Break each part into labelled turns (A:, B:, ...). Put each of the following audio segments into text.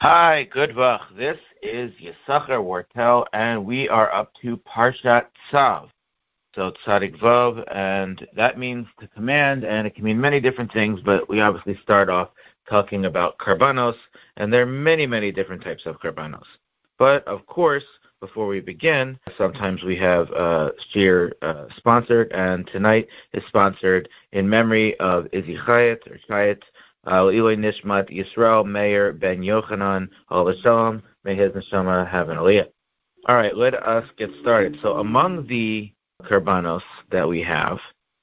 A: Hi, good vach. This is Yisachar Wartel, and we are up to Parshat Tzav. So Tzadik Vav, and that means to command, and it can mean many different things, but we obviously start off talking about karbanos, and there are many, many different types of karbanos. But, of course, before we begin, sometimes we have shir sponsored, and tonight is sponsored in memory of Izzy Chayet, or Chayet, Iloi Nishmat Yisrael Meir Ben Yochanan Al Shalom. May his neshama have an aliyah. All right, let us get started. So among the karbanos that we have,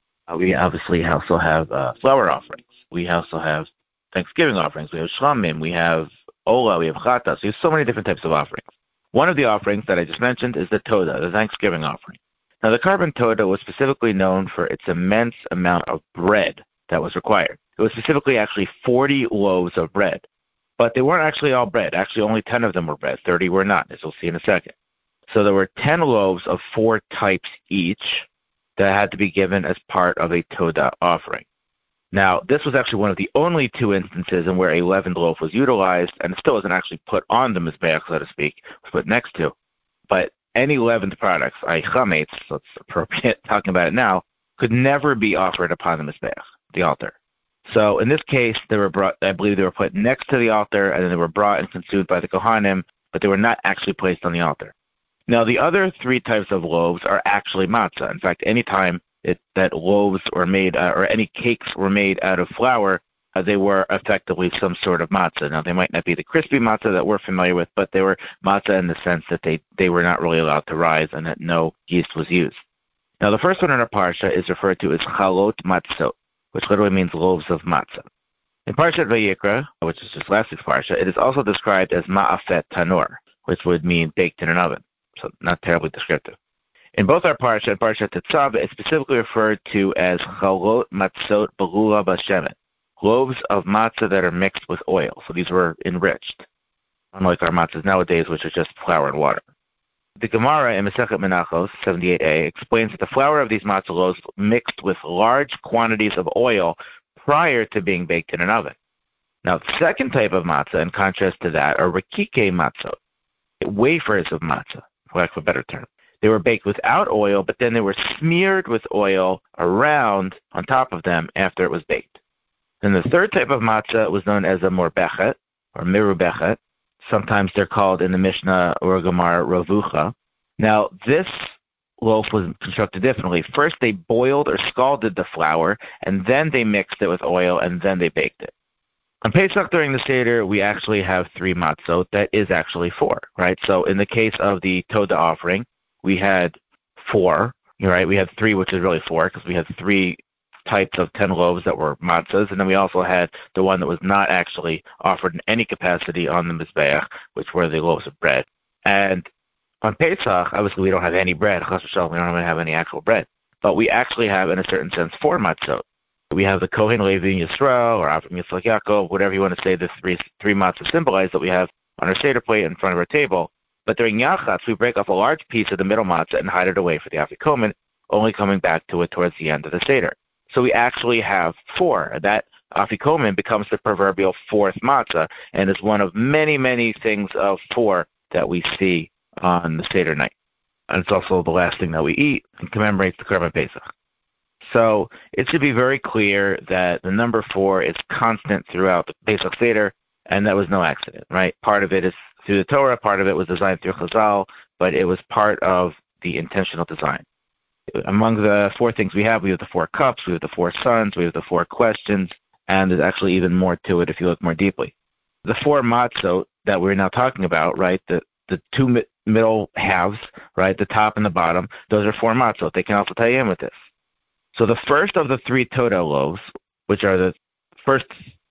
A: we obviously also have flower offerings. We also have Thanksgiving offerings. We have shlamim. We have ola. We have chatas. We have so many different types of offerings. One of the offerings that I just mentioned is the toda, the Thanksgiving offering. Now, the carbon toda was specifically known for its immense amount of bread that was required. It was specifically actually 40 loaves of bread. But they weren't actually all bread. Actually, only 10 of them were bread. 30 were not, as we'll see in a second. So there were 10 loaves of 4 types each that had to be given as part of a Todah offering. Now, this was actually one of the only 2 instances in where a leavened loaf was utilized, and it still wasn't actually put on the Mizbeach, so to speak. It was put next to. But any leavened products, chametz, so it's appropriate talking about it now, could never be offered upon the Mizbeach, the altar. So in this case, they were brought, I believe they were put next to the altar, and then they were brought and consumed by the Kohanim, but they were not actually placed on the altar. Now, the other 3 types of loaves are actually matzah. In fact, any time that loaves were made, or any cakes were made out of flour, they were effectively some sort of matzah. Now, they might not be the crispy matzah that we're familiar with, but they were matzah in the sense that they were not really allowed to rise and that no yeast was used. Now, the first one in our parsha is referred to as chalot matzot, which literally means loaves of matzah. In Parshat Vayikra, which is just last week's parsha, it is also described as ma'afet tanur, which would mean baked in an oven, so not terribly descriptive. In both our parsha and Parshat Tzav, it's specifically referred to as chalot matzot belula bashemet, loaves of matzah that are mixed with oil. So these were enriched, unlike our matzahs nowadays, which are just flour and water. The Gemara in Masechet Menachos 78a explains that the flour of these matzah loaves mixed with large quantities of oil prior to being baked in an oven. Now, the second type of matzah, in contrast to that, are rikike matzot, wafers of matzah, for lack of a better term. They were baked without oil, but then they were smeared with oil around on top of them after it was baked. Then the third type of matzah was known as a morbechet, or mirubechet. Sometimes they're called in the Mishnah or Gemara ravucha. Now, this loaf was constructed differently. First, they boiled or scalded the flour, and then they mixed it with oil, and then they baked it. On Pesach during the Seder, we actually have 3 matzot. That is actually 4, right? So in the case of the Todah offering, we had 4, right? We had 3, which is really 4, because we had 3 types of 10 loaves that were matzahs, and then we also had the one that was not actually offered in any capacity on the Mizbeach, which were the loaves of bread. And on Pesach, obviously we don't have any bread. Chas v'shalom, we don't even have any actual bread. But we actually have, in a certain sense, 4 matzot. We have the Kohen, Levi, Yisrael, or Avram, Yitzchak, Yaakov, whatever you want to say, the three matzahs symbolize that we have on our Seder plate in front of our table. But during Yachatz, we break off a large piece of the middle matzah and hide it away for the Afikomen, only coming back to it towards the end of the Seder. So we actually have 4. That Afikomen becomes the proverbial 4th matzah, and is one of many, many things of 4 that we see on the Seder night. And it's also the last thing that we eat and commemorates the Korban Pesach. So it should be very clear that the number 4 is constant throughout the Pesach Seder, and that was no accident, right? Part of it is through the Torah, part of it was designed through Chazal, but it was part of the intentional design. Among the 4 things we have the 4 cups, we have the 4 sons, we have the 4 questions, and there's actually even more to it if you look more deeply. The 4 matzot that we're now talking about, right, the 2 middle halves, right, the top and the bottom, those are 4 matzot. They can also tie in with this. So the first of the 3 Todah loaves, which are the first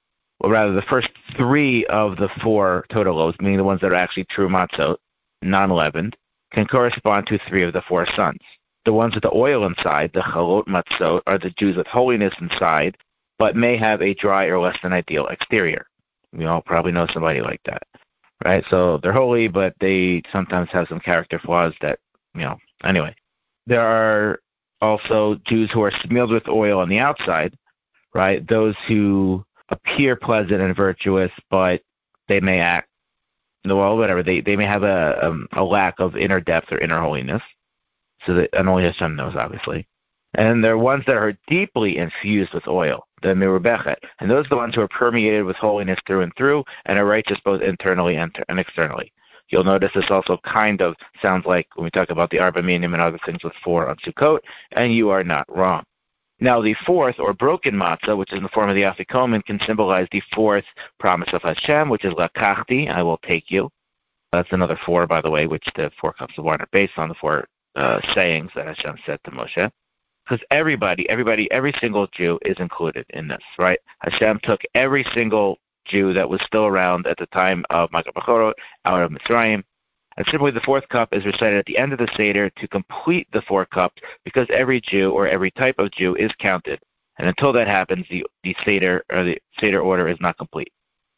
A: 3 of the 4 Todah loaves, meaning the ones that are actually true matzot, non-leavened, can correspond to 3 of the 4 sons. The ones with the oil inside, the chalot matzot, are the Jews with holiness inside, but may have a dry or less than ideal exterior. We all probably know somebody like that, right? So they're holy, but they sometimes have some character flaws that, anyway. There are also Jews who are smeared with oil on the outside, right? Those who appear pleasant and virtuous, but they may act well, whatever, they may have a lack of inner depth or inner holiness, and only Hashem knows, obviously. And there are ones that are deeply infused with oil, the mirubechet, and those are the ones who are permeated with holiness through and through, and are righteous both internally and externally. You'll notice this also kind of sounds like when we talk about the Arba Minim and other things with 4 on Sukkot, and you are not wrong. Now, the fourth, or broken matzah, which is in the form of the afikomen, can symbolize the fourth promise of Hashem, which is lakachti, I will take you. That's another 4, by the way, which the 4 cups of wine are based on, the 4 sayings that Hashem said to Moshe. Because every single Jew is included in this, right? Hashem took every single Jew that was still around at the time of Makat Bechorot out of Mitzrayim. And simply the 4th cup is recited at the end of the Seder to complete the 4 cups, because every Jew or every type of Jew is counted. And until that happens, the Seder or the Seder order is not complete.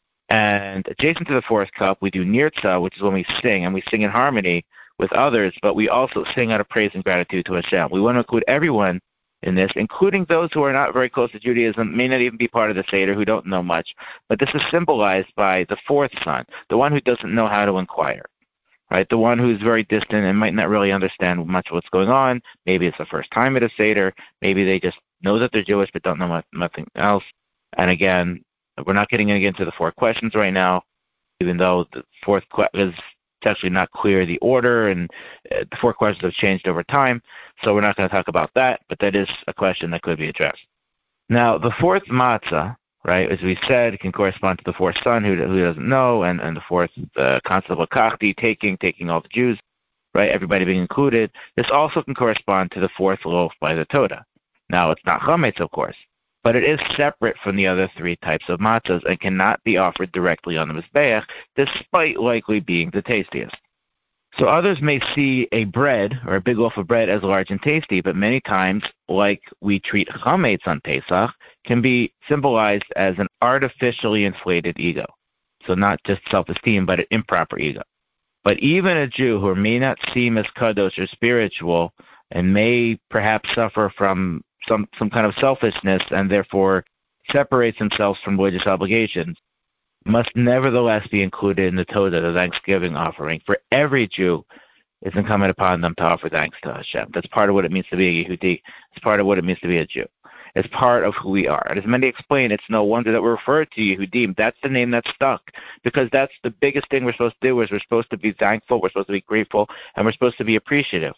A: And adjacent to the 4th cup, we do Nirtza, which is when we sing, and we sing in harmony with others, but we also sing out of praise and gratitude to Hashem. We want to include everyone in this, including those who are not very close to Judaism, may not even be part of the Seder, who don't know much. But this is symbolized by the 4th son, the one who doesn't know how to inquire, right? The one who's very distant and might not really understand much of what's going on. Maybe it's the first time at a Seder. Maybe they just know that they're Jewish but don't know nothing else. And again, we're not getting into the 4 questions right now, even though the 4th is it's actually not clear the order, and the 4 questions have changed over time, so we're not going to talk about that, but that is a question that could be addressed. Now, the 4th matzah, right, as we said, can correspond to the 4th son who doesn't know, and the 4th concept of lakachti, taking all the Jews, right, everybody being included. This also can correspond to the 4th loaf by the Todah. Now, it's not chametz, of course, but it is separate from the other 3 types of matzahs and cannot be offered directly on the Mizbeach, despite likely being the tastiest. So others may see a bread, or a big loaf of bread, as large and tasty, but many times, like we treat chametz on Pesach, can be symbolized as an artificially inflated ego. So not just self-esteem, but an improper ego. But even a Jew who may not seem as kadosh or spiritual, and may perhaps suffer from some kind of selfishness and therefore separates themselves from religious obligations, must nevertheless be included in the Todah, the Thanksgiving offering. For every Jew, it's incumbent upon them to offer thanks to Hashem. That's part of what it means to be a Yehudi. It's part of what it means to be a Jew. It's part of who we are. And as many explain, it's no wonder that we're referred to Yehudim. That's the name that's stuck, because that's the biggest thing we're supposed to do. Is we're supposed to be thankful, we're supposed to be grateful, and we're supposed to be appreciative.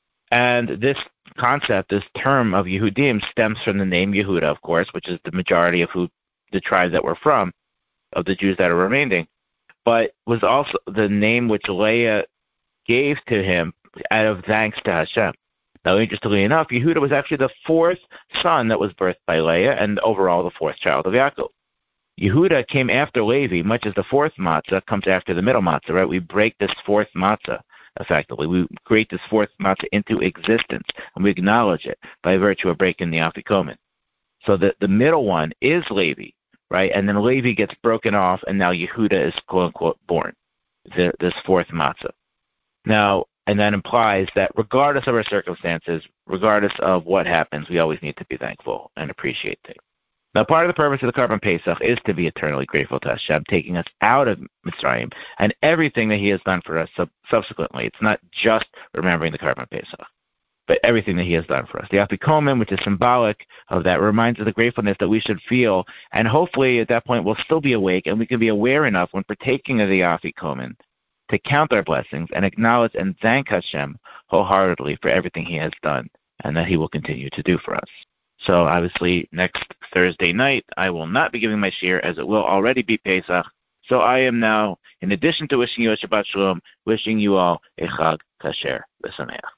A: And this concept, this term of Yehudim, stems from the name Yehuda, of course, which is the majority of the tribe that we're from, of the Jews that are remaining, but was also the name which Leah gave to him out of thanks to Hashem. Now, interestingly enough, Yehuda was actually the 4th son that was birthed by Leah, and overall the 4th child of Yaakov. Yehuda came after Levi, much as the 4th matzah comes after the middle matzah, right? We break this 4th matzah. Effectively, we create this 4th matzah into existence, and we acknowledge it by virtue of breaking the afikomen. So the middle one is Levi, right? And then Levi gets broken off, and now Yehuda is quote-unquote born, this 4th matzah. Now, and that implies that regardless of our circumstances, regardless of what happens, we always need to be thankful and appreciate things. Now, part of the purpose of the Karban Pesach is to be eternally grateful to Hashem, taking us out of Mitzrayim and everything that He has done for us subsequently. It's not just remembering the Karban Pesach, but everything that He has done for us. The Afikomen, which is symbolic of that, reminds us of the gratefulness that we should feel, and hopefully at that point we'll still be awake and we can be aware enough when partaking of the Afikomen to count our blessings and acknowledge and thank Hashem wholeheartedly for everything He has done and that He will continue to do for us. So obviously next Thursday night I will not be giving my shir, as it will already be Pesach. So I am now, in addition to wishing you a Shabbat Shalom, wishing you all a Chag Kasher V'Sameach.